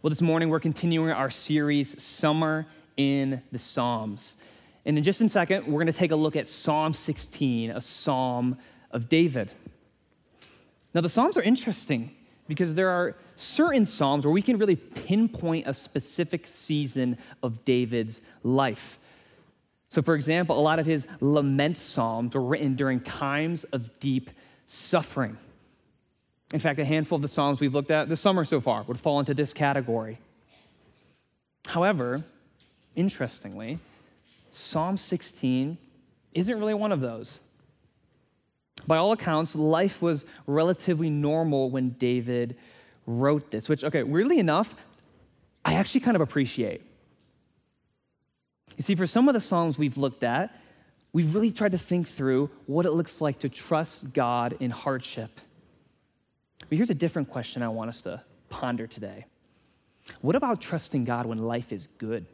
Well, this morning we're continuing our series, Summer in the Psalms. And in just a second, we're going to take a look at Psalm 16, a psalm of David. Now, the Psalms are interesting because there are certain Psalms where we can really pinpoint a specific season of David's life. So, for example, a lot of his lament Psalms were written during times of deep suffering. In fact, a handful of the Psalms we've looked at this summer so far would fall into this category. However, interestingly, Psalm 16 isn't really one of those. By all accounts, life was relatively normal when David wrote this, which, weirdly enough, I actually kind of appreciate. You see, for some of the Psalms we've looked at, we've really tried to think through what it looks like to trust God in hardship. But here's a different question I want us to ponder today. What about trusting God when life is good?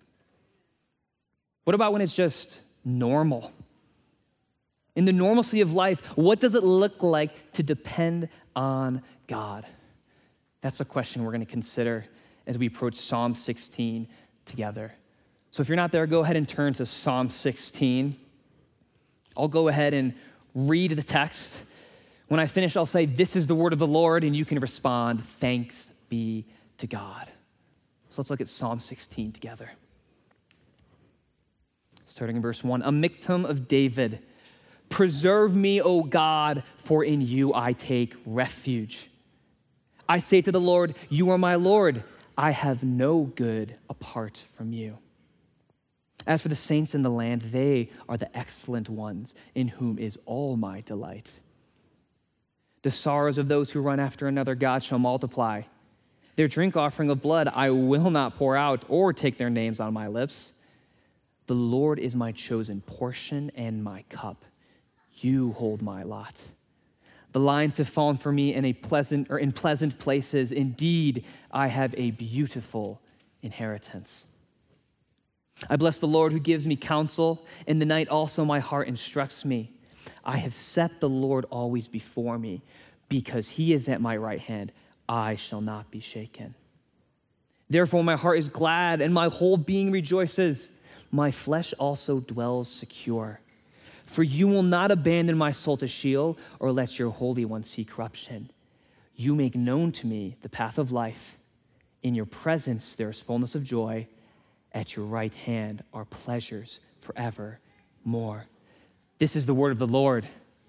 What about when it's just normal? In the normalcy of life, what does it look like to depend on God? That's a question we're going to consider as we approach Psalm 16 together. So if you're not there, go ahead and turn to Psalm 16. I'll go ahead and read the text. When I finish, I'll say, "This is the word of the Lord," and you can respond, "Thanks be to God." So let's look at Psalm 16 together. Starting in verse 1, a Miktam of David. Preserve me, O God, for in you I take refuge. I say to the Lord, you are my Lord. I have no good apart from you. As for the saints in the land, they are the excellent ones, in whom is all my delight. The sorrows of those who run after another God shall multiply. Their drink offering of blood I will not pour out or take their names on my lips. The Lord is my chosen portion and my cup. You hold my lot. The lines have fallen for me in pleasant places. Indeed, I have a beautiful inheritance. I bless the Lord who gives me counsel. In the night also my heart instructs me. I have set the Lord always before me. Because he is at my right hand, I shall not be shaken. Therefore my heart is glad and my whole being rejoices. My flesh also dwells secure. For you will not abandon my soul to Sheol or let your Holy One see corruption. You make known to me the path of life. In your presence there is fullness of joy. At your right hand are pleasures forevermore. This is the word of the Lord.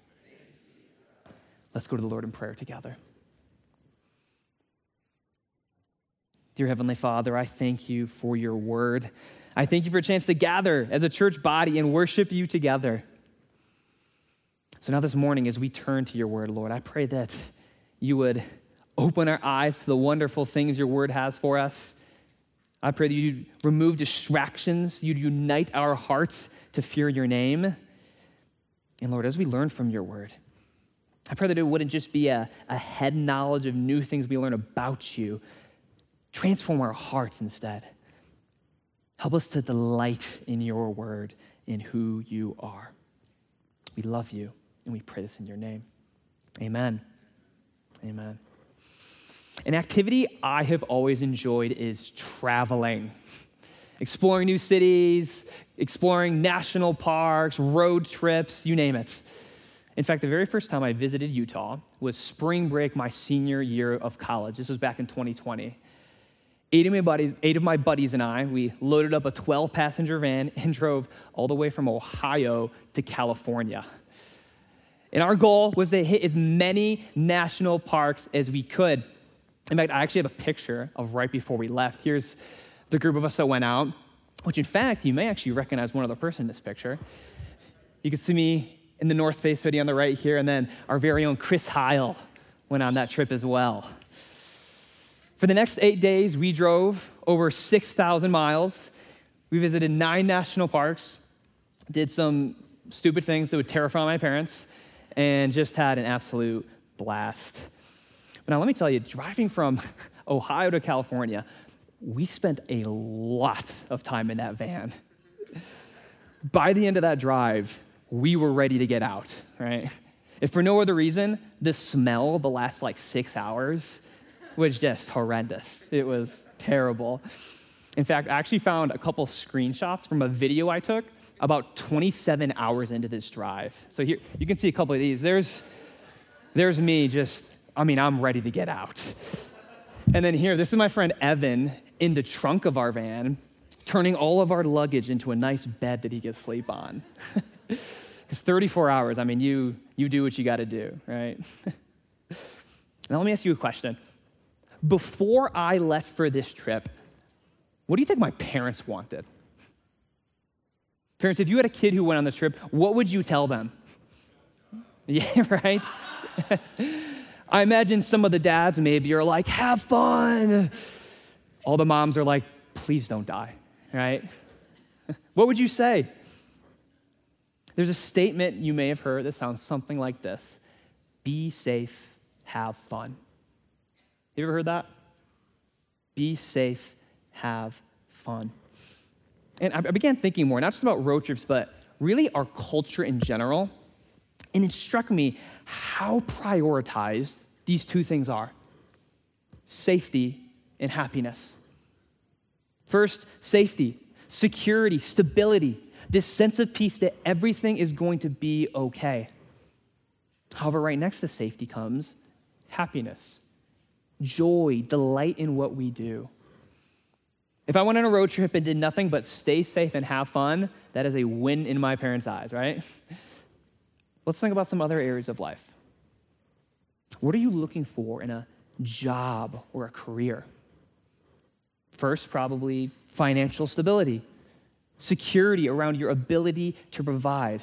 Let's go to the Lord in prayer together. Dear Heavenly Father, I thank you for your word. I thank you for a chance to gather as a church body and worship you together. So now this morning, as we turn to your word, Lord, I pray that you would open our eyes to the wonderful things your word has for us. I pray that you'd remove distractions, you'd unite our hearts to fear your name. And Lord, as we learn from your word, I pray that it wouldn't just be a head knowledge of new things we learn about you. Transform our hearts instead. Help us to delight in your word, in who you are. We love you, and we pray this in your name. Amen. Amen. An activity I have always enjoyed is traveling. Exploring new cities, exploring national parks, road trips, you name it. In fact, the very first time I visited Utah was spring break my senior year of college. This was back in 2020. Eight of my buddies and I, we loaded up a 12-passenger van and drove all the way from Ohio to California. And our goal was to hit as many national parks as we could. In fact, I actually have a picture of right before we left. Here's the group of us that went out, which in fact, you may actually recognize one other person in this picture. You can see me in the North Face hoodie on the right here, and then our very own Chris Heil went on that trip as well. For the next 8 days, we drove over 6,000 miles. We visited 9 national parks, did some stupid things that would terrify my parents, and just had an absolute blast. But now let me tell you, driving from Ohio to California, we spent a lot of time in that van. By the end of that drive, we were ready to get out, right? If for no other reason, the smell the last 6 hours was just horrendous. It was terrible. In fact, I actually found a couple screenshots from a video I took about 27 hours into this drive. So here, you can see a couple of these. There's me I'm ready to get out. And then here, this is my friend Evan in the trunk of our van, turning all of our luggage into a nice bed that he can sleep on. It's 34 hours. You do what you got to do, right? Now let me ask you a question. Before I left for this trip, what do you think my parents wanted? Parents, if you had a kid who went on this trip, what would you tell them? Yeah, right? I imagine some of the dads maybe are like, have fun. All the moms are like, please don't die, right? What would you say? There's a statement you may have heard that sounds something like this: be safe, have fun. You ever heard that? Be safe, have fun. And I began thinking more, not just about road trips, but really our culture in general. And it struck me how prioritized these two things are: safety and happiness. First, safety, security, stability, this sense of peace that everything is going to be okay. However, right next to safety comes happiness, joy, delight in what we do. If I went on a road trip and did nothing but stay safe and have fun, that is a win in my parents' eyes, right? Let's think about some other areas of life. What are you looking for in a job or a career? First, probably financial stability, security around your ability to provide.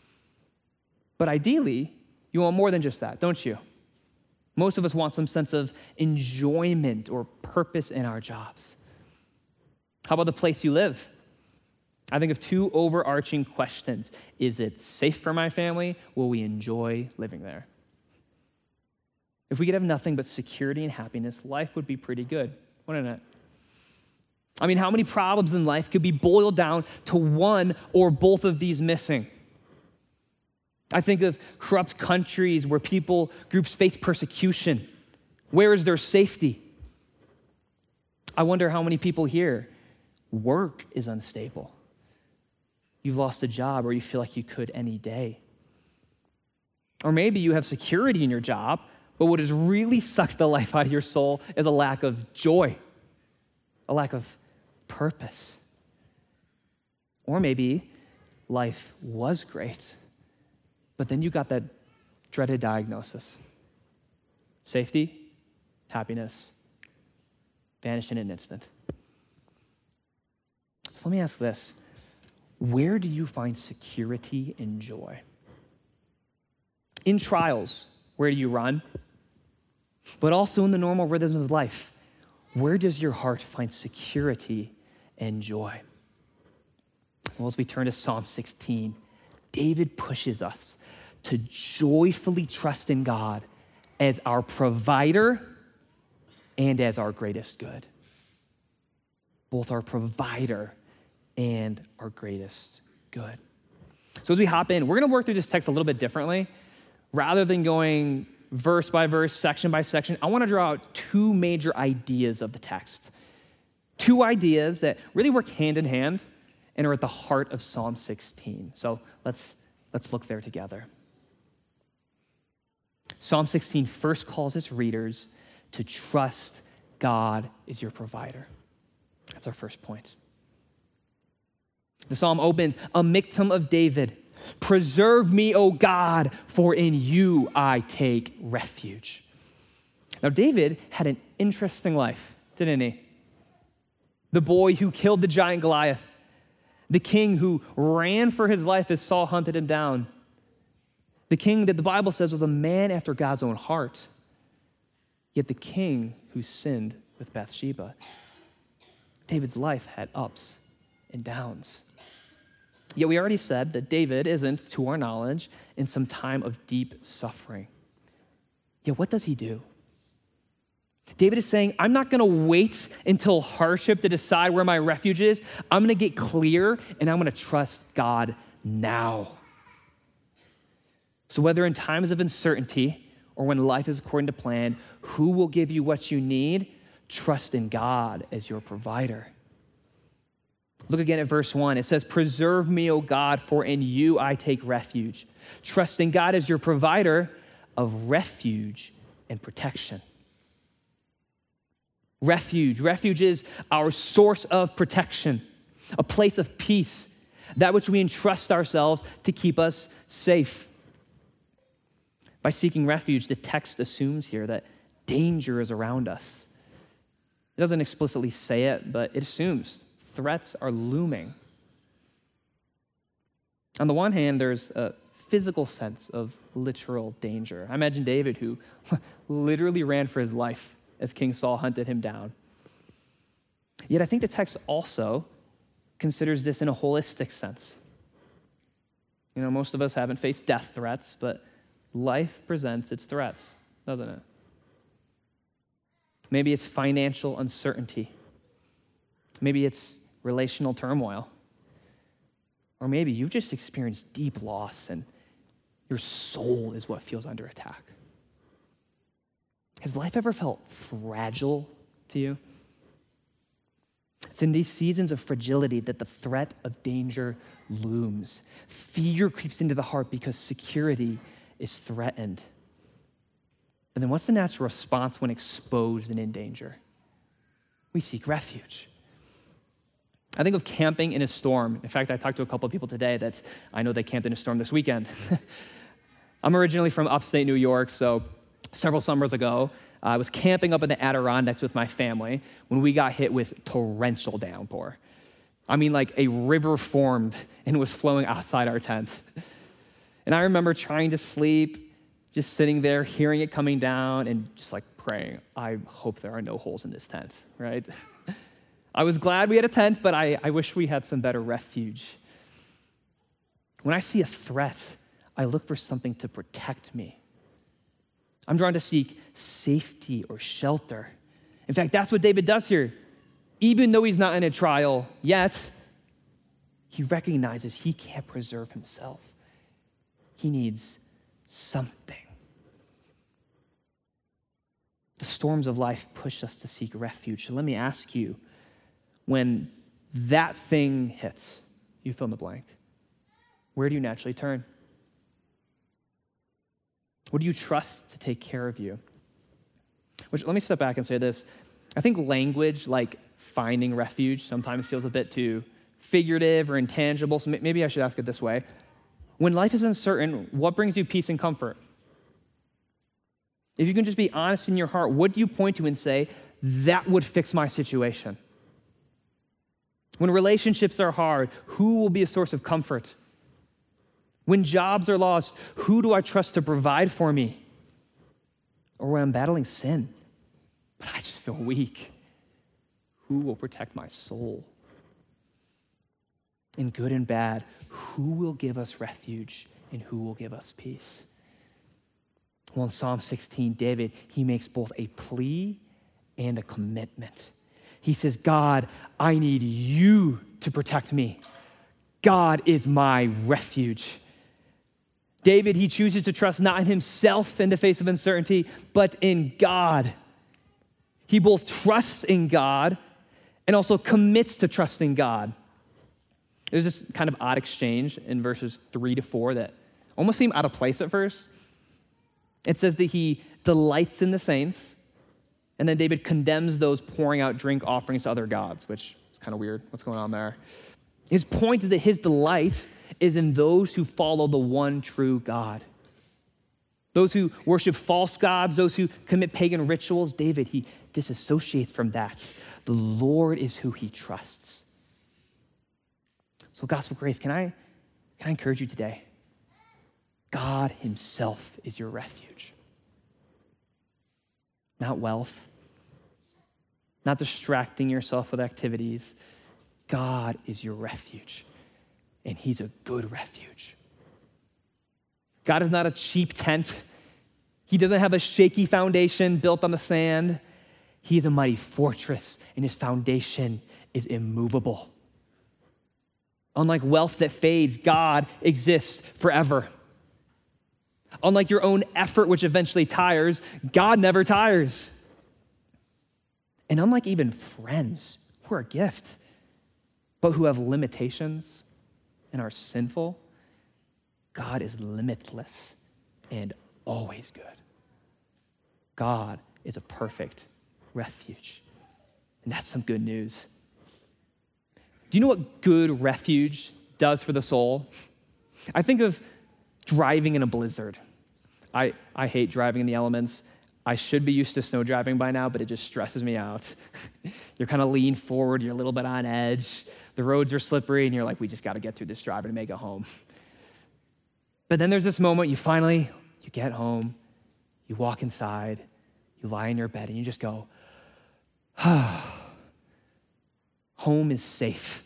But ideally, you want more than just that, don't you? Most of us want some sense of enjoyment or purpose in our jobs. How about the place you live? I think of two overarching questions. Is it safe for my family? Will we enjoy living there? If we could have nothing but security and happiness, life would be pretty good, wouldn't it? How many problems in life could be boiled down to one or both of these missing? I think of corrupt countries where groups face persecution. Where is their safety? I wonder how many people here, work is unstable. You've lost a job or you feel like you could any day. Or maybe you have security in your job, but what has really sucked the life out of your soul is a lack of joy, a lack of purpose. Or maybe life was great, but then you got that dreaded diagnosis. Safety, happiness, vanished in an instant. So let me ask this. Where do you find security and joy? In trials, where do you run? But also in the normal rhythms of life, where does your heart find security and joy? Well, as we turn to Psalm 16, David pushes us to joyfully trust in God as our provider and as our greatest good. Both our provider and our greatest good. So as we hop in, we're going to work through this text a little bit differently. Rather than going verse by verse, section by section, I want to draw out two major ideas of the text. Two ideas that really work hand in hand and are at the heart of Psalm 16. So let's look there together. Psalm 16 first calls its readers to trust God is your provider. That's our first point. The psalm opens, a miktam of David. Preserve me, O God, for in you I take refuge. Now, David had an interesting life, didn't he? The boy who killed the giant Goliath, the king who ran for his life as Saul hunted him down, the king that the Bible says was a man after God's own heart, yet the king who sinned with Bathsheba. David's life had ups and downs. Yet we already said that David isn't, to our knowledge, in some time of deep suffering. Yet what does he do? David is saying, I'm not going to wait until hardship to decide where my refuge is. I'm going to get clear, and I'm going to trust God now. So whether in times of uncertainty or when life is according to plan, who will give you what you need? trust in God as your provider. Look again at verse 1. It says, preserve me, O God, for in you I take refuge. Trust in God as your provider of refuge and protection. Refuge. Refuge is our source of protection, a place of peace, that which we entrust ourselves to keep us safe. By seeking refuge, the text assumes here that danger is around us. It doesn't explicitly say it, but it assumes threats are looming. On the one hand, there's a physical sense of literal danger. I imagine David, who literally ran for his life as King Saul hunted him down. Yet I think the text also considers this in a holistic sense. You know, most of us haven't faced death threats, but life presents its threats, doesn't it? Maybe it's financial uncertainty. Maybe it's relational turmoil. Or maybe you've just experienced deep loss and your soul is what feels under attack. Has life ever felt fragile to you? It's in these seasons of fragility that the threat of danger looms. Fear creeps into the heart because security is threatened. But then what's the natural response when exposed and in danger? We seek refuge. I think of camping in a storm. In fact, I talked to a couple of people today that I know they camped in a storm this weekend. I'm originally from upstate New York, so several summers ago, I was camping up in the Adirondacks with my family when we got hit with torrential downpour. I mean, like a river formed and was flowing outside our tent. And I remember trying to sleep, just sitting there, hearing it coming down, and just like praying, I hope there are no holes in this tent, right? I was glad we had a tent, but I wish we had some better refuge. When I see a threat, I look for something to protect me. I'm drawn to seek safety or shelter. In fact, that's what David does here. Even though he's not in a trial yet, he recognizes he can't preserve himself. He needs something. The storms of life push us to seek refuge. So let me ask you, when that thing hits, you fill in the blank, where do you naturally turn? What do you trust to take care of you? Which, let me step back and say this. I think language like finding refuge sometimes feels a bit too figurative or intangible, so maybe I should ask it this way. When life is uncertain, what brings you peace and comfort? If you can just be honest in your heart, what do you point to and say, that would fix my situation? When relationships are hard, who will be a source of comfort? When jobs are lost, who do I trust to provide for me? Or when I'm battling sin, but I just feel weak, who will protect my soul? In good and bad, who will give us refuge and who will give us peace? Well, in Psalm 16, David, he makes both a plea and a commitment. He says, God, I need you to protect me. God is my refuge. David, he chooses to trust not in himself in the face of uncertainty, but in God. He both trusts in God and also commits to trusting God. There's this kind of odd exchange in verses 3-4 that almost seem out of place at first. It says that he delights in the saints, and then David condemns those pouring out drink offerings to other gods, which is kind of weird. What's going on there? His point is that his delight is in those who follow the one true God. Those who worship false gods, those who commit pagan rituals, David, he disassociates from that. The Lord is who he trusts. So Gospel Grace, can I encourage you today? God himself is your refuge. Not wealth, not distracting yourself with activities. God is your refuge, and he's a good refuge. God is not a cheap tent. He doesn't have a shaky foundation built on the sand. He is a mighty fortress, and his foundation is immovable. Unlike wealth that fades, God exists forever. Unlike your own effort, which eventually tires, God never tires. And unlike even friends who are a gift, but who have limitations and are sinful, God is limitless and always good. God is a perfect refuge. And that's some good news. Do you know what good refuge does for the soul? I think of driving in a blizzard. I hate driving in the elements. I should be used to snow driving by now, but it just stresses me out. You're kind of lean forward, you're a little bit on edge. The roads are slippery, and you're like, we just got to get through this drive and make it home. But then there's this moment, you get home, you walk inside, you lie in your bed, and you just go, home is safe.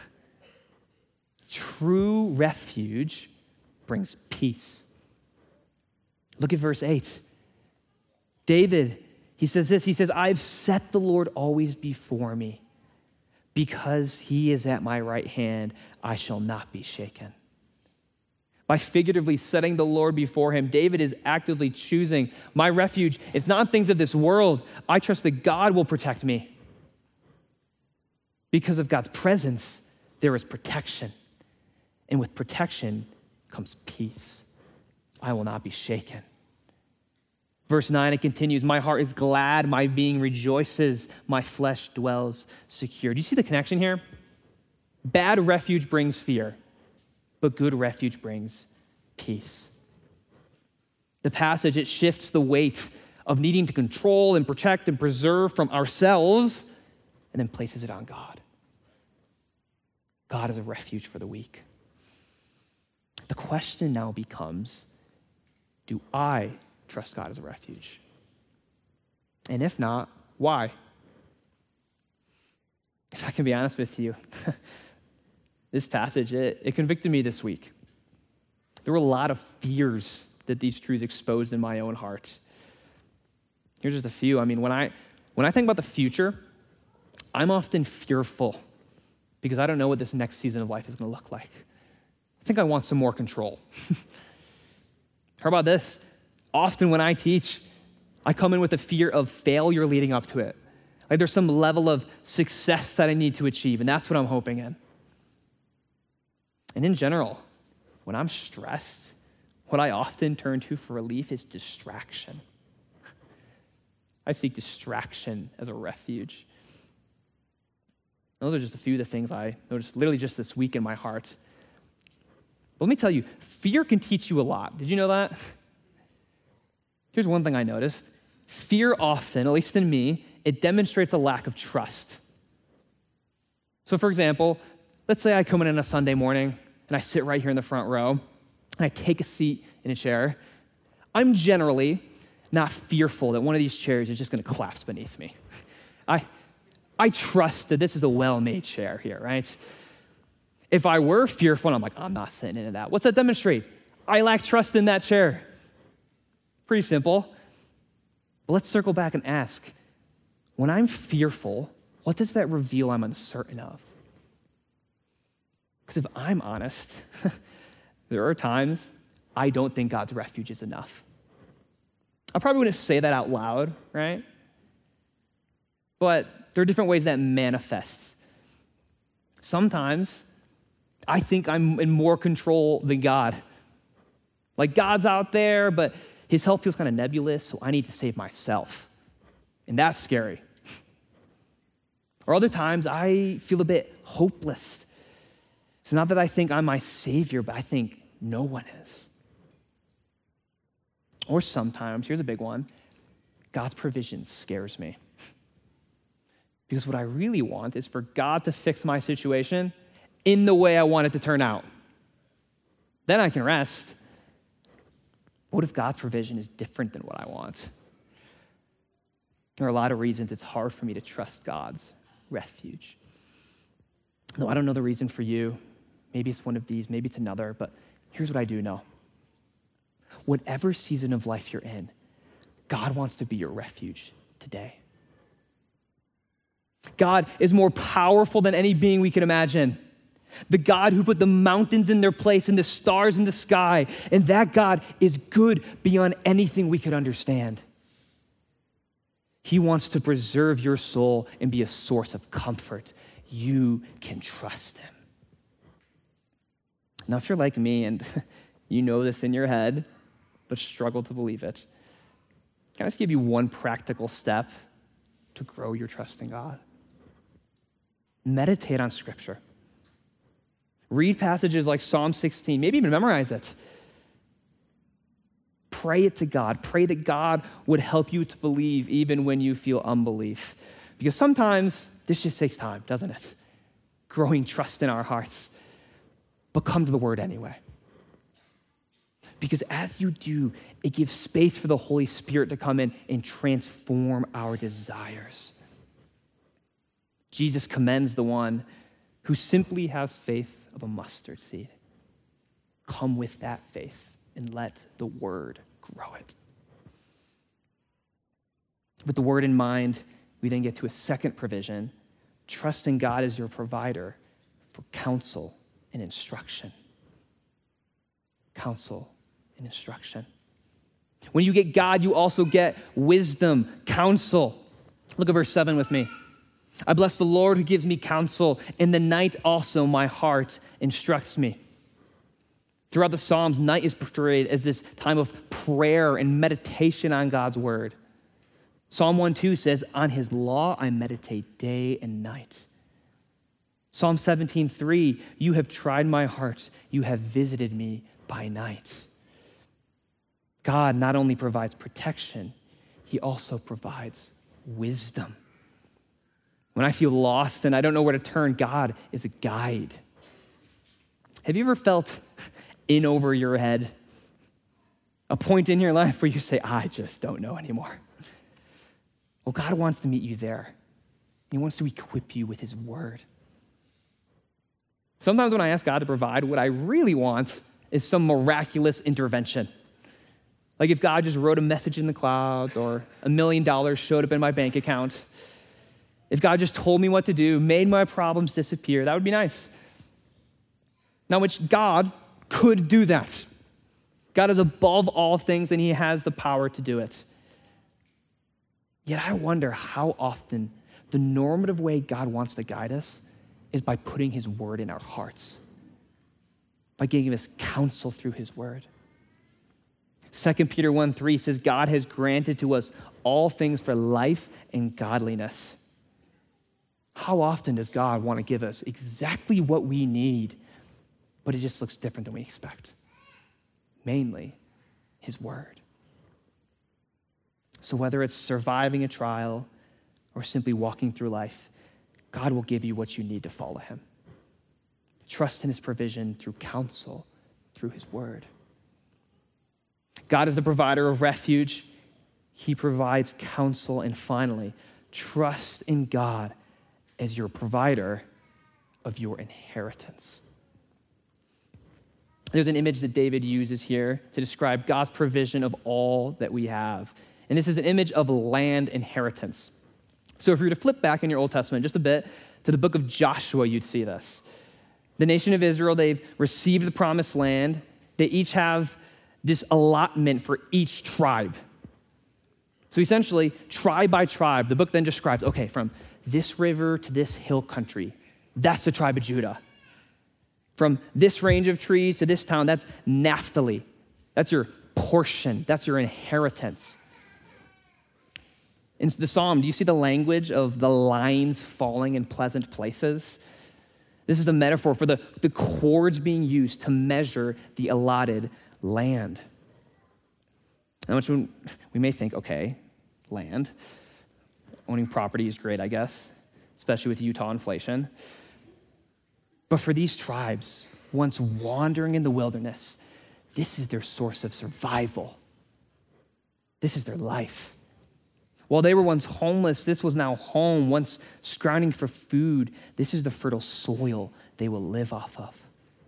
True refuge brings peace. Look at verse 8. David, he says this, he says, I've set the Lord always before me. Because he is at my right hand, I shall not be shaken. By figuratively setting the Lord before him, David is actively choosing my refuge. It's not things of this world. I trust that God will protect me. Because of God's presence, there is protection. And with protection comes peace. I will not be shaken. Verse 9, it continues, my heart is glad, my being rejoices, my flesh dwells secure. Do you see the connection here? Bad refuge brings fear, but good refuge brings peace. The passage, it shifts the weight of needing to control and protect and preserve from ourselves and then places it on God. God is a refuge for the weak. The question now becomes, do I trust God as a refuge? And if not, why? If I can be honest with you, this passage, it convicted me this week. There were a lot of fears that these truths exposed in my own heart. Here's just a few. I mean, when I think about the future, I'm often fearful because I don't know what this next season of life is going to look like. I think I want some more control. How about this? Often when I teach, I come in with a fear of failure leading up to it. Like there's some level of success that I need to achieve, and that's what I'm hoping in. And in general, when I'm stressed, what I often turn to for relief is distraction. I seek distraction as a refuge. Those are just a few of the things I noticed literally just this week in my heart. But let me tell you, fear can teach you a lot. Did you know that? Here's one thing I noticed. Fear often, at least in me, it demonstrates a lack of trust. So for example, let's say I come in on a Sunday morning and I sit right here in the front row and I take a seat in a chair. I'm generally not fearful that one of these chairs is just going to collapse beneath me. I trust that this is a well-made chair here, right? If I were fearful, I'm like, I'm not sitting into that. What's that demonstrate? I lack trust in that chair. Pretty simple. But let's circle back and ask, when I'm fearful, what does that reveal I'm uncertain of? Because if I'm honest, there are times I don't think God's refuge is enough. I probably wouldn't say that out loud, right? But there are different ways that manifests. Sometimes I think I'm in more control than God. Like God's out there, but his help feels kind of nebulous, so I need to save myself. And that's scary. Or other times I feel a bit hopeless. It's not that I think I'm my savior, but I think no one is. Or sometimes, here's a big one, God's provision scares me. Because what I really want is for God to fix my situation in the way I want it to turn out. Then I can rest. What if God's provision is different than what I want? There are a lot of reasons it's hard for me to trust God's refuge. No, I don't know the reason for you. Maybe it's one of these, maybe it's another, but here's what I do know. Whatever season of life you're in, God wants to be your refuge today. God is more powerful than any being we can imagine. The God who put the mountains in their place and the stars in the sky, and that God is good beyond anything we could understand. He wants to preserve your soul and be a source of comfort. You can trust him. Now, if you're like me and you know this in your head, but struggle to believe it, can I just give you one practical step to grow your trust in God? Meditate on Scripture. Read passages like Psalm 16, maybe even memorize it. Pray it to God. Pray that God would help you to believe even when you feel unbelief. Because sometimes this just takes time, doesn't it? Growing trust in our hearts. But come to the Word anyway. Because as you do, it gives space for the Holy Spirit to come in and transform our desires. Jesus commends the one who simply has faith of a mustard seed. Come with that faith and let the Word grow it. With the Word in mind, we then get to a second provision, trusting God as your provider for counsel and instruction. Counsel and instruction. When you get God, you also get wisdom, counsel. Look at verse 7 with me. I bless the Lord who gives me counsel. In the night also my heart instructs me. Throughout the Psalms, night is portrayed as this time of prayer and meditation on God's word. Psalm 1:2 says, on his law I meditate day and night. Psalm 17:3, you have tried my heart, you have visited me by night. God not only provides protection, he also provides wisdom. When I feel lost and I don't know where to turn, God is a guide. Have you ever felt in over your head? A point in your life where you say, I just don't know anymore. Well, God wants to meet you there. He wants to equip you with his word. Sometimes when I ask God to provide, what I really want is some miraculous intervention. Like if God just wrote a message in the clouds or $1 million showed up in my bank account. If God just told me what to do, made my problems disappear, that would be nice. Now, which God could do that. God is above all things and he has the power to do it. Yet I wonder how often the normative way God wants to guide us is by putting his word in our hearts, by giving us counsel through his word. 2 Peter 1:3 says, God has granted to us all things for life and godliness. How often does God want to give us exactly what we need, but it just looks different than we expect? Mainly, his word. So whether it's surviving a trial or simply walking through life, God will give you what you need to follow him. Trust in his provision through counsel, through his word. God is the provider of refuge. He provides counsel. And finally, trust in God as your provider of your inheritance. There's an image that David uses here to describe God's provision of all that we have. And this is an image of land inheritance. So if you were to flip back in your Old Testament just a bit to the book of Joshua, you'd see this. The nation of Israel, they've received the promised land. They each have this allotment for each tribe. So essentially, tribe by tribe, the book then describes, okay, from this river to this hill country, that's the tribe of Judah. From this range of trees to this town, that's Naphtali. That's your portion. That's your inheritance. In the psalm, do you see the language of the lines falling in pleasant places? This is a metaphor for the cords being used to measure the allotted land. Now, we may think, okay, land. Owning property is great, I guess, especially with Utah inflation. But for these tribes, once wandering in the wilderness, this is their source of survival. This is their life. While they were once homeless, this was now home. Once scrounging for food, this is the fertile soil they will live off of.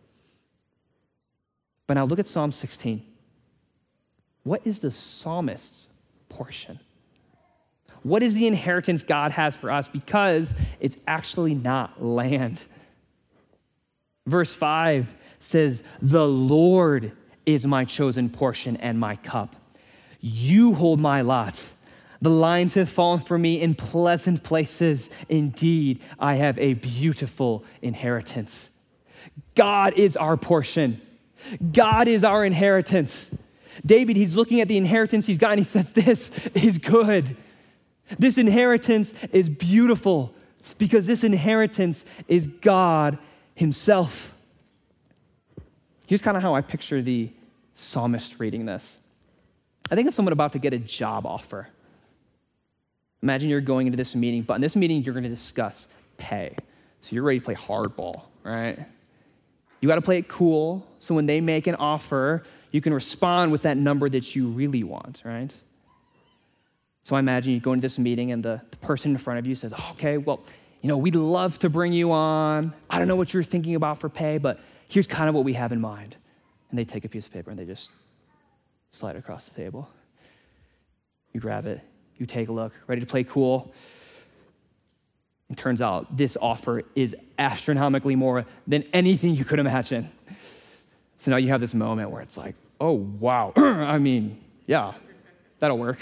But now look at Psalm 16. What is the psalmist's portion? What is the inheritance God has for us? Because it's actually not land. Verse 5 says, the Lord is my chosen portion and my cup. You hold my lot. The lines have fallen for me in pleasant places. Indeed, I have a beautiful inheritance. God is our portion. God is our inheritance. David, he's looking at the inheritance he's got and he says, this is good. This inheritance is beautiful because this inheritance is God himself. Here's kind of how I picture the psalmist reading this. I think of someone about to get a job offer. Imagine you're going into this meeting, but in this meeting, you're going to discuss pay. So you're ready to play hardball, right? You got to play it cool, so when they make an offer, you can respond with that number that you really want, right? So I imagine you go into this meeting and the person in front of you says, okay, well, we'd love to bring you on. I don't know what you're thinking about for pay, but here's kind of what we have in mind. And they take a piece of paper and they just slide it across the table. You grab it. You take a look, ready to play cool. It turns out this offer is astronomically more than anything you could imagine. So now you have this moment where it's like, oh, wow. Yeah, that'll work.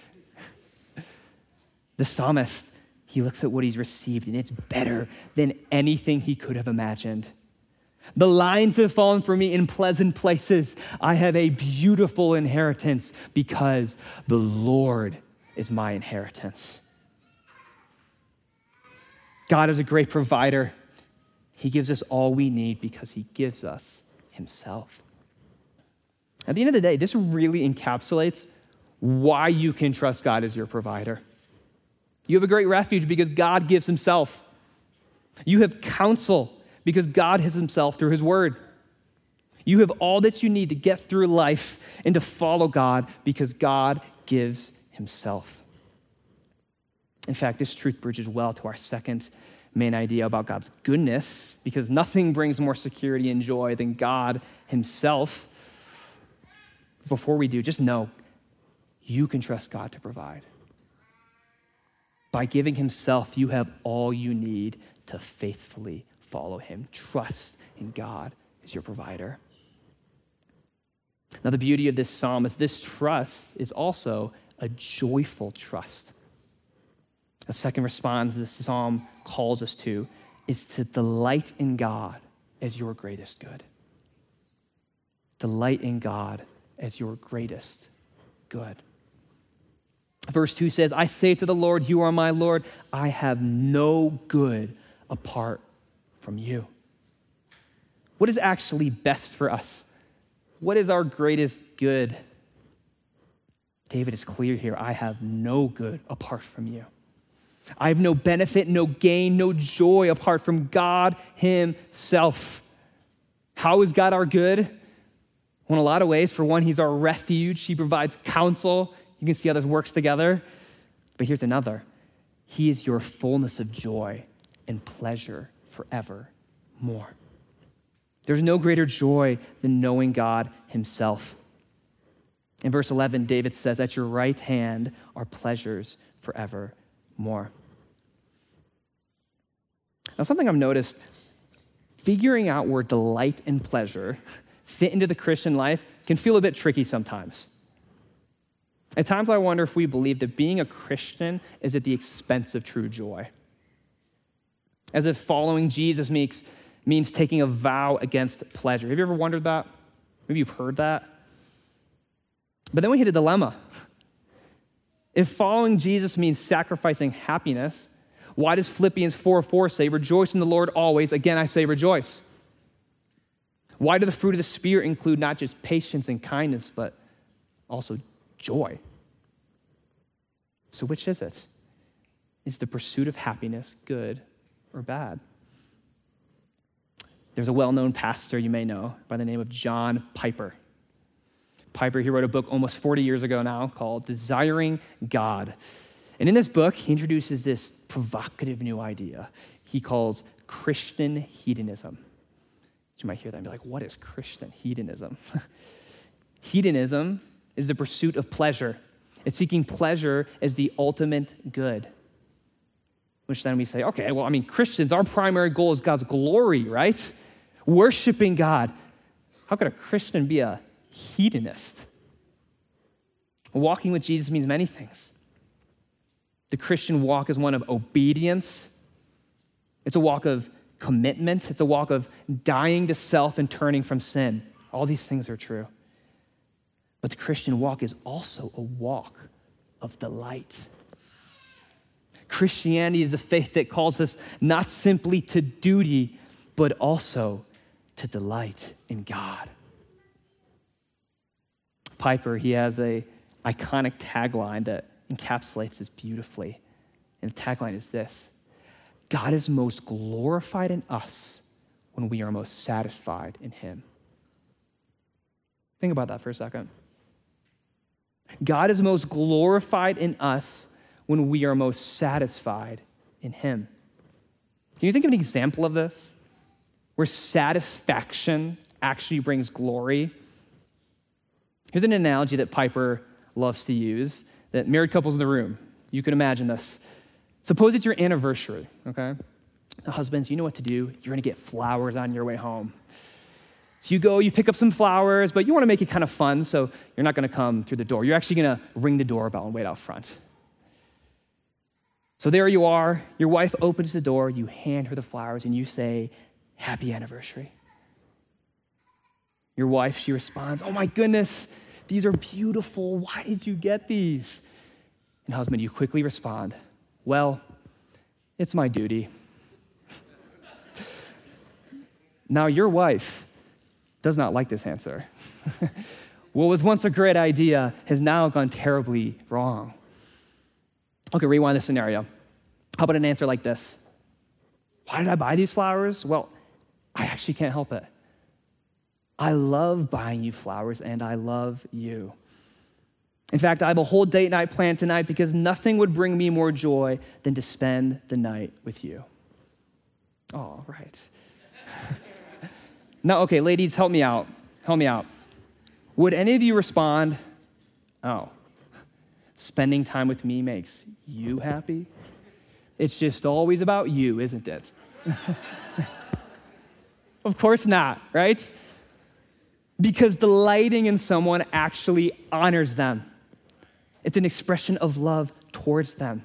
The psalmist, he looks at what he's received, and it's better than anything he could have imagined. The lines have fallen for me in pleasant places. I have a beautiful inheritance because the Lord is my inheritance. God is a great provider. He gives us all we need because he gives us himself. At the end of the day, this really encapsulates why you can trust God as your provider. You have a great refuge because God gives himself. You have counsel because God gives himself through his word. You have all that you need to get through life and to follow God because God gives himself. In fact, this truth bridges well to our second main idea about God's goodness, because nothing brings more security and joy than God himself. Before we do, just know you can trust God to provide. By giving himself, you have all you need to faithfully follow him. Trust in God as your provider. Now, the beauty of this psalm is this trust is also a joyful trust. A second response this psalm calls us to is to delight in God as your greatest good. Delight in God as your greatest good. Verse 2 says, I say to the Lord, you are my Lord. I have no good apart from you. What is actually best for us? What is our greatest good? David is clear here. I have no good apart from you. I have no benefit, no gain, no joy apart from God himself. How is God our good? Well, in a lot of ways. For one, he's our refuge. He provides counsel. You can see how this works together. But here's another. He is your fullness of joy and pleasure forevermore. There's no greater joy than knowing God himself. In verse 11, David says, at your right hand are pleasures forevermore. Now, something I've noticed, figuring out where delight and pleasure fit into the Christian life can feel a bit tricky sometimes. At times, I wonder if we believe that being a Christian is at the expense of true joy. As if following Jesus means taking a vow against pleasure. Have you ever wondered that? Maybe you've heard that. But then we hit a dilemma. If following Jesus means sacrificing happiness, why does Philippians 4:4 say, rejoice in the Lord always? Again, I say rejoice. Why do the fruit of the Spirit include not just patience and kindness, but also joy? So which is it? Is the pursuit of happiness good or bad? There's a well-known pastor you may know by the name of John Piper. Piper, he wrote a book almost 40 years ago now called Desiring God. And in this book, he introduces this provocative new idea he calls Christian hedonism. You might hear that and be like, what is Christian hedonism? Hedonism is the pursuit of pleasure. It's seeking pleasure as the ultimate good. Which then we say, okay, well, Christians, our primary goal is God's glory, right? Worshiping God. How could a Christian be a hedonist? Walking with Jesus means many things. The Christian walk is one of obedience. It's a walk of commitment. It's a walk of dying to self and turning from sin. All these things are true. But the Christian walk is also a walk of delight. Christianity is a faith that calls us not simply to duty, but also to delight in God. Piper, he has an iconic tagline that encapsulates this beautifully. And the tagline is this: God is most glorified in us when we are most satisfied in him. Think about that for a second. God is most glorified in us when we are most satisfied in him. Can you think of an example of this where satisfaction actually brings glory? Here's an analogy that Piper loves to use, that married couples in the room, you can imagine this. Suppose it's your anniversary, okay? The husbands, you know what to do. You're gonna get flowers on your way home. So you go, you pick up some flowers, but you wanna make it kind of fun, so you're not gonna come through the door. You're actually gonna ring the doorbell and wait out front. So there you are, your wife opens the door, you hand her the flowers, and you say, "Happy anniversary." Your wife, she responds, "Oh my goodness, these are beautiful. Why did you get these?" And husband, you quickly respond, "Well, it's my duty." Now your wife does not like this answer. What was once a great idea has now gone terribly wrong. Okay, rewind the scenario. How about an answer like this? "Why did I buy these flowers? Well, I actually can't help it. I love buying you flowers and I love you. In fact, I have a whole date night planned tonight because nothing would bring me more joy than to spend the night with you." Oh, right. Now, okay, ladies, help me out. Help me out. Would any of you respond, "Oh, spending time with me makes you happy? It's just always about you, isn't it?" Of course not, right? Because delighting in someone actually honors them. It's an expression of love towards them.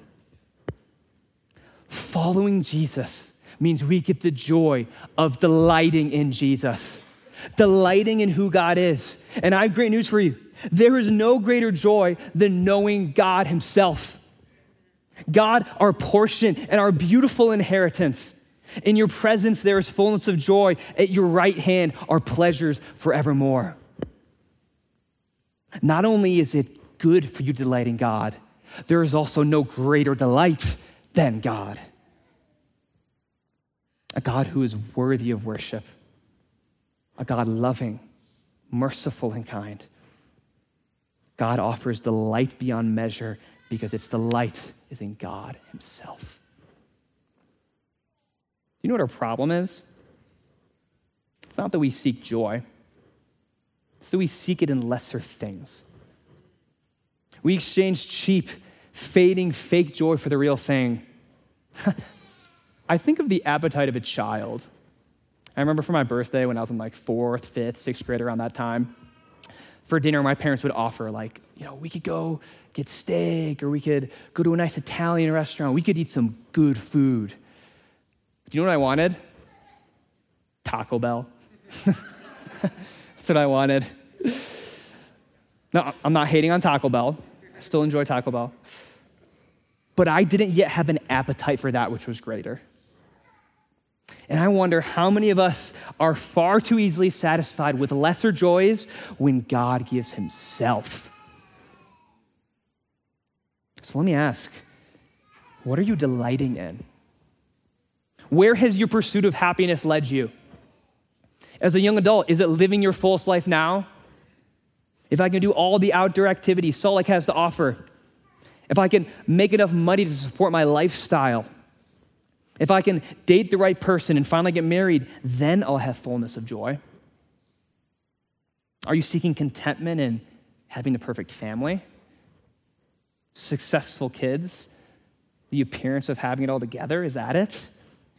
Following Jesus means we get the joy of delighting in Jesus, delighting in who God is. And I have great news for you. There is no greater joy than knowing God himself. God, our portion and our beautiful inheritance. In your presence, there is fullness of joy. At your right hand are pleasures forevermore. Not only is it good for you to delight in God, there is also no greater delight than God. A God who is worthy of worship. A God loving, merciful, and kind. God offers delight beyond measure because its delight is in God himself. You know what our problem is? It's not that we seek joy. It's that we seek it in lesser things. We exchange cheap, fading, fake joy for the real thing. I think of the appetite of a child. I remember for my birthday when I was in like 4th, 5th, 6th grade, around that time, for dinner, my parents would offer we could go get steak, or we could go to a nice Italian restaurant. We could eat some good food. Do you know what I wanted? Taco Bell. That's what I wanted. No, I'm not hating on Taco Bell. I still enjoy Taco Bell. But I didn't yet have an appetite for that which was greater. And I wonder how many of us are far too easily satisfied with lesser joys when God gives himself. So let me ask, what are you delighting in? Where has your pursuit of happiness led you? As a young adult, is it living your fullest life now? If I can do all the outdoor activities Salt Lake has to offer, if I can make enough money to support my lifestyle, if I can date the right person and finally get married, then I'll have fullness of joy. Are you seeking contentment in having the perfect family? Successful kids? The appearance of having it all together? Is that it?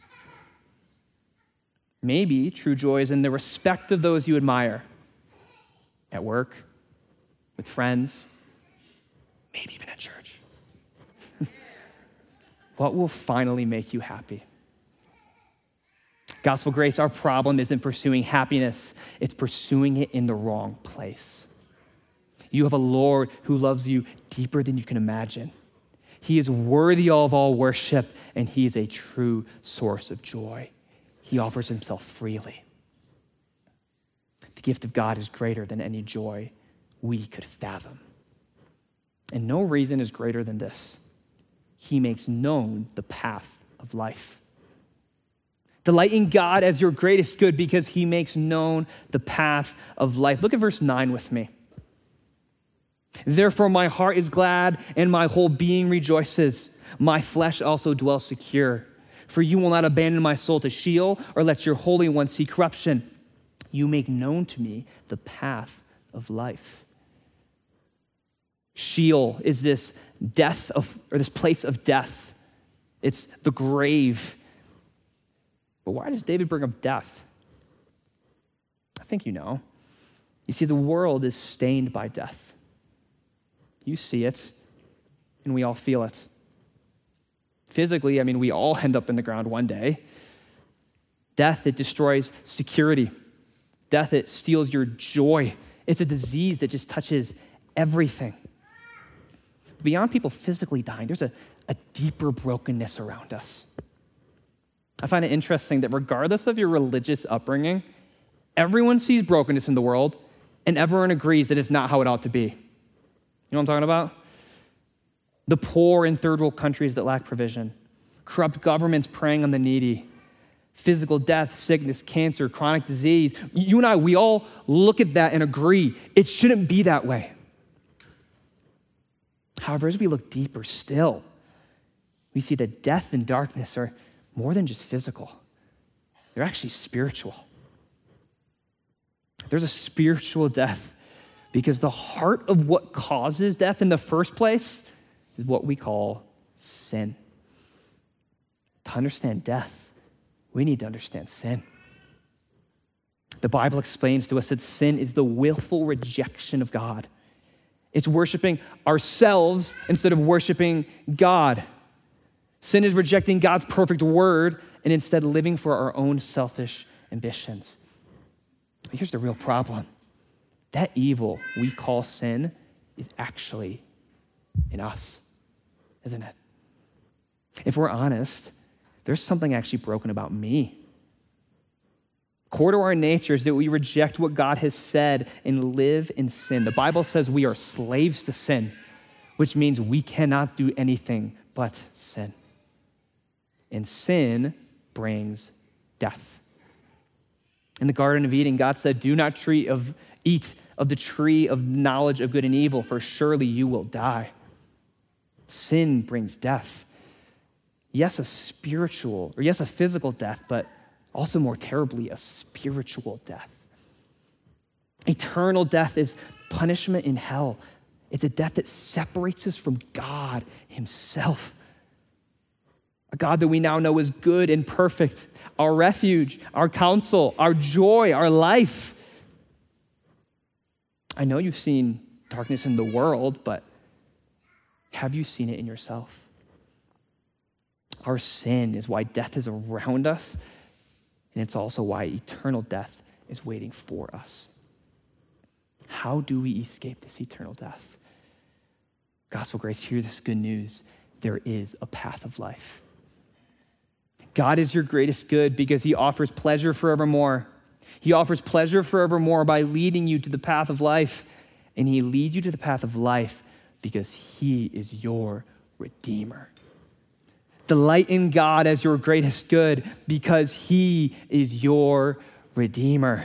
Maybe true joy is in the respect of those you admire. At work, with friends, maybe even at church. What will finally make you happy? Gospel Grace, our problem isn't pursuing happiness. It's pursuing it in the wrong place. You have a Lord who loves you deeper than you can imagine. He is worthy of all worship, and he is a true source of joy. He offers himself freely. The gift of God is greater than any joy we could fathom. And no reason is greater than this. He makes known the path of life. Delight in God as your greatest good because he makes known the path of life. Look at verse 9 with me. Therefore my heart is glad and my whole being rejoices. My flesh also dwells secure. For you will not abandon my soul to Sheol or let your Holy One see corruption. You make known to me the path of life. Sheol is this this place of death. It's the grave. But why does David bring up death? I think you know. You see, the world is stained by death. You see it, and we all feel it. Physically, we all end up in the ground one day. Death, it destroys security. Death, it steals your joy. It's a disease that just touches everything. Beyond people physically dying, there's a deeper brokenness around us. I find it interesting that regardless of your religious upbringing, everyone sees brokenness in the world, and everyone agrees that it's not how it ought to be. You know what I'm talking about? The poor in third world countries that lack provision, corrupt governments preying on the needy, physical death, sickness, cancer, chronic disease. You and I, we all look at that and agree it shouldn't be that way. However, as we look deeper still, we see that death and darkness are more than just physical. They're actually spiritual. There's a spiritual death because the heart of what causes death in the first place is what we call sin. To understand death, we need to understand sin. The Bible explains to us that sin is the willful rejection of God. It's worshiping ourselves instead of worshiping God. Sin is rejecting God's perfect word and instead living for our own selfish ambitions. But here's the real problem. That evil we call sin is actually in us, isn't it? If we're honest, there's something actually broken about me. Core to our nature is that we reject what God has said and live in sin. The Bible says we are slaves to sin, which means we cannot do anything but sin. And sin brings death. In the Garden of Eden, God said, do not eat of the tree of knowledge of good and evil, for surely you will die. Sin brings death. Yes, a physical death, but also more terribly, a spiritual death. Eternal death is punishment in hell. It's a death that separates us from God himself. A God that we now know is good and perfect, our refuge, our counsel, our joy, our life. I know you've seen darkness in the world, but have you seen it in yourself? Our sin is why death is around us, and it's also why eternal death is waiting for us. How do we escape this eternal death? Gospel Grace, hear this good news. There is a path of life. God is your greatest good because he offers pleasure forevermore. He offers pleasure forevermore by leading you to the path of life. And he leads you to the path of life because he is your Redeemer. Delight in God as your greatest good because he is your Redeemer.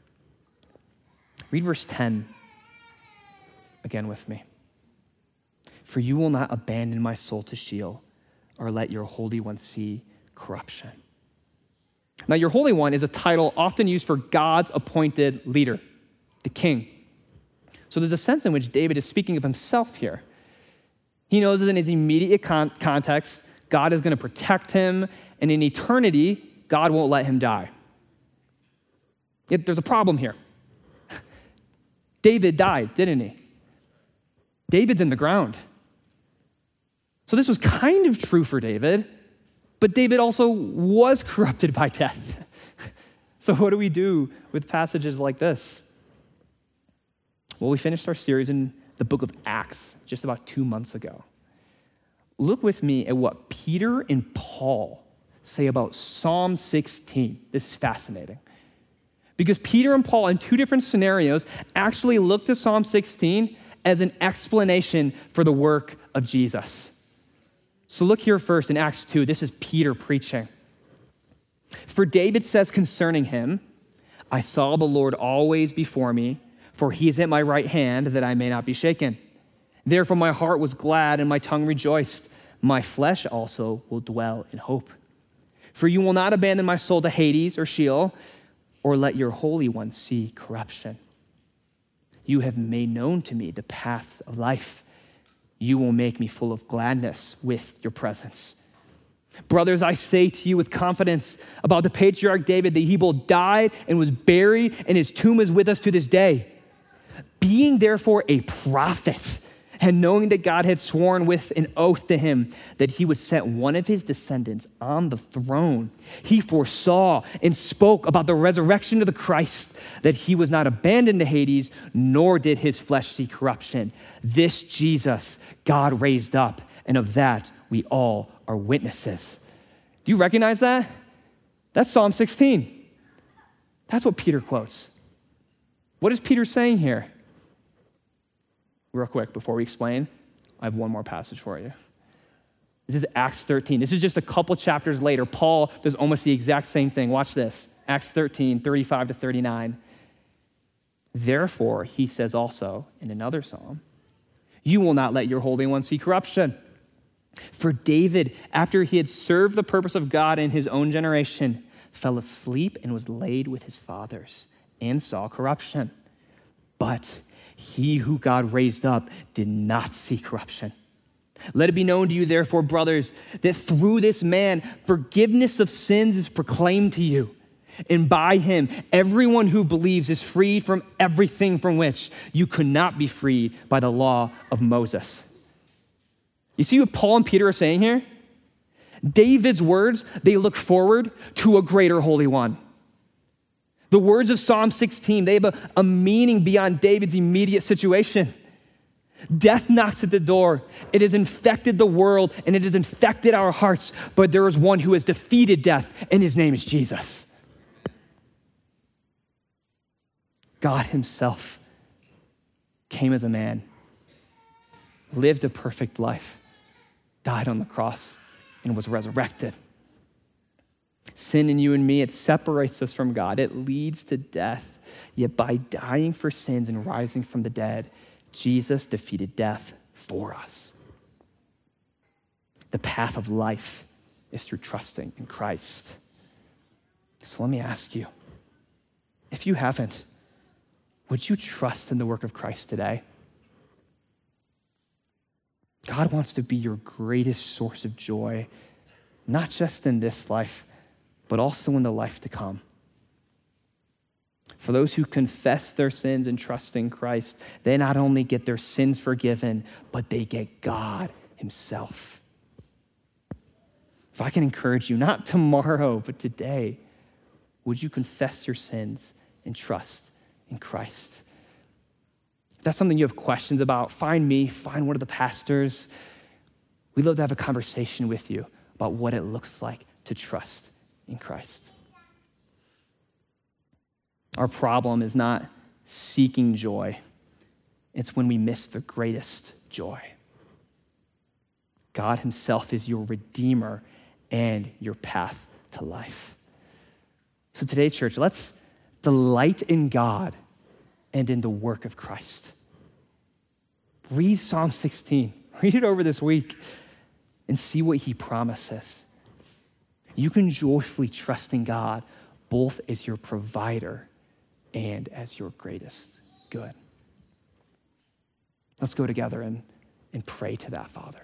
Read verse 10 again with me. For you will not abandon my soul to Sheol or let your Holy One see corruption. Now, your Holy One is a title often used for God's appointed leader, the king. So there's a sense in which David is speaking of himself here. He knows that in his immediate context, God is going to protect him, and in eternity, God won't let him die. Yet there's a problem here. David died, didn't he? David's in the ground. So this was kind of true for David, but David also was corrupted by death. So what do we do with passages like this? Well, we finished our series in the book of Acts just about 2 months ago. Look with me at what Peter and Paul say about Psalm 16. This is fascinating. Because Peter and Paul, in 2 different scenarios, actually look to Psalm 16 as an explanation for the work of Jesus. So look here first in Acts 2. This is Peter preaching. For David says concerning him, I saw the Lord always before me, for he is at my right hand that I may not be shaken. Therefore my heart was glad and my tongue rejoiced. My flesh also will dwell in hope. For you will not abandon my soul to Hades or Sheol, or let your Holy One see corruption. You have made known to me the paths of life. You will make me full of gladness with your presence. Brothers, I say to you with confidence about the patriarch David that he both died and was buried, and his tomb is with us to this day. Being therefore a prophet, and knowing that God had sworn with an oath to him that he would set one of his descendants on the throne, he foresaw and spoke about the resurrection of the Christ, that he was not abandoned to Hades, nor did his flesh see corruption. This Jesus God raised up, and of that we all are witnesses. Do you recognize that? That's Psalm 16. That's what Peter quotes. What is Peter saying here? Real quick, before we explain, I have one more passage for you. This is Acts 13. This is just a couple chapters later. Paul does almost the exact same thing. Watch this. Acts 13, 35 to 39. Therefore, he says also in another psalm, you will not let your Holy One see corruption. For David, after he had served the purpose of God in his own generation, fell asleep and was laid with his fathers and saw corruption. But he who God raised up did not see corruption. Let it be known to you, therefore, brothers, that through this man, forgiveness of sins is proclaimed to you. And by him, everyone who believes is freed from everything from which you could not be freed by the law of Moses. You see what Paul and Peter are saying here? David's words, they look forward to a greater Holy One. The words of Psalm 16, they have a meaning beyond David's immediate situation. Death knocks at the door. It has infected the world and it has infected our hearts, but there is one who has defeated death, and his name is Jesus. God himself came as a man, lived a perfect life, died on the cross, and was resurrected. Sin in you and me, it separates us from God. It leads to death. Yet by dying for sins and rising from the dead, Jesus defeated death for us. The path of life is through trusting in Christ. So let me ask you, if you haven't, would you trust in the work of Christ today? God wants to be your greatest source of joy, not just in this life, but also in the life to come. For those who confess their sins and trust in Christ, they not only get their sins forgiven, but they get God himself. If I can encourage you, not tomorrow, but today, would you confess your sins and trust in Christ? If that's something you have questions about, find me, find one of the pastors. We'd love to have a conversation with you about what it looks like to trust in Christ. Our problem is not seeking joy. It's when we miss the greatest joy. God himself is your Redeemer and your path to life. So today, church, let's delight in God and in the work of Christ. Read Psalm 16. Read it over this week and see what he promises. You can joyfully trust in God both as your provider and as your greatest good. Let's go together and pray to that Father.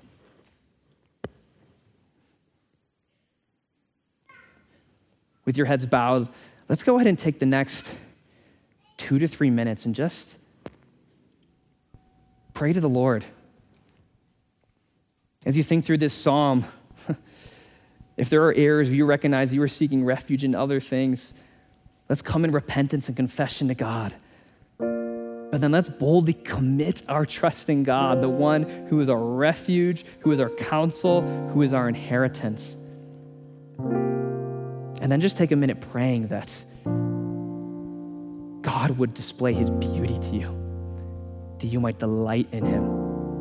With your heads bowed, let's go ahead and take the next 2 to 3 minutes and just pray to the Lord. As you think through this psalm, if there are errors, you recognize you are seeking refuge in other things, let's come in repentance and confession to God. But then let's boldly commit our trust in God, the one who is our refuge, who is our counsel, who is our inheritance. And then just take a minute praying that God would display his beauty to you, that you might delight in him.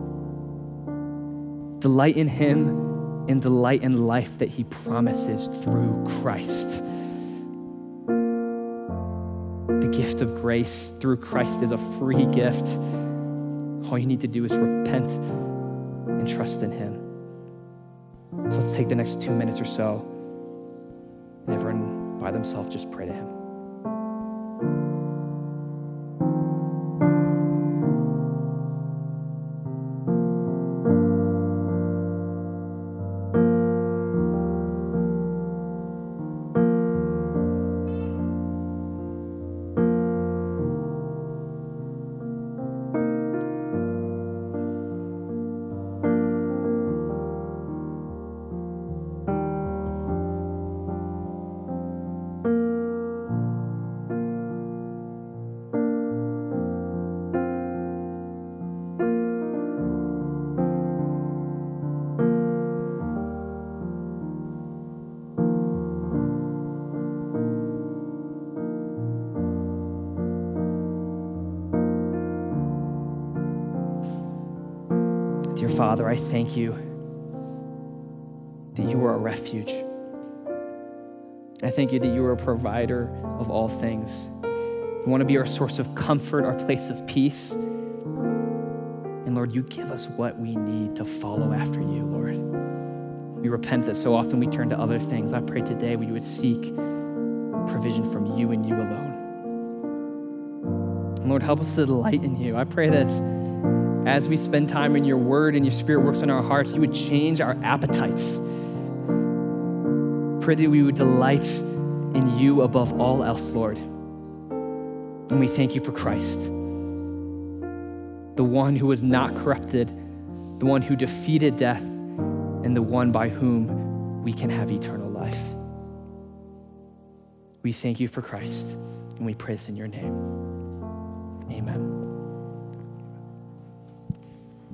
Delight in him and delight in life that he promises through Christ. The gift of grace through Christ is a free gift. All you need to do is repent and trust in him. So let's take the next 2 minutes or so, and everyone by themselves just pray to him. Dear Father, I thank you that you are a refuge. I thank you that you are a provider of all things. You want to be our source of comfort, our place of peace. And Lord, you give us what we need to follow after you, Lord. We repent that so often we turn to other things. I pray today we would seek provision from you and you alone. And Lord, help us to delight in you. I pray that as we spend time in your word and your spirit works in our hearts, you would change our appetites. Pray that we would delight in you above all else, Lord. And we thank you for Christ, the one who was not corrupted, the one who defeated death, and the one by whom we can have eternal life. We thank you for Christ, and we pray this in your name. Amen.